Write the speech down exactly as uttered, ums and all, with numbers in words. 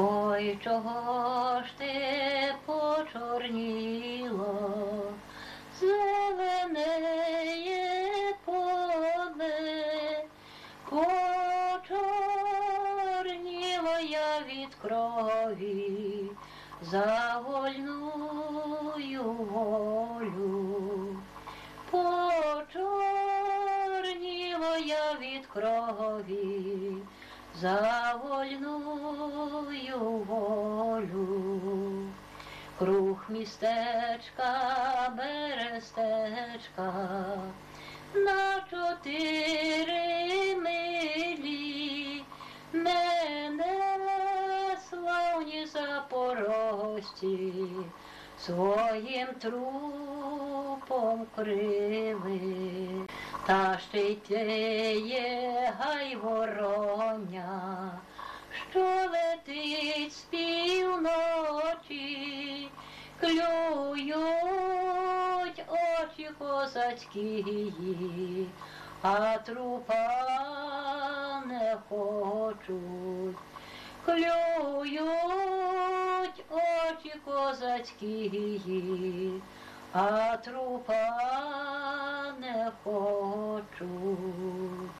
Ой, чого ж ти почорніло, зеленеє поле, почорніло я від крові за вольную волю. Почорніло я від крові за вольную волю. Круг містечка, берестечка, на чотири милі мене славні запорожці своїм трупом крили. Та ще й теє гайвороння, що летить з півночі, клюють очі козацькі, а трупа не хочуть. Клюють очі козацькі, а трупа не хочу.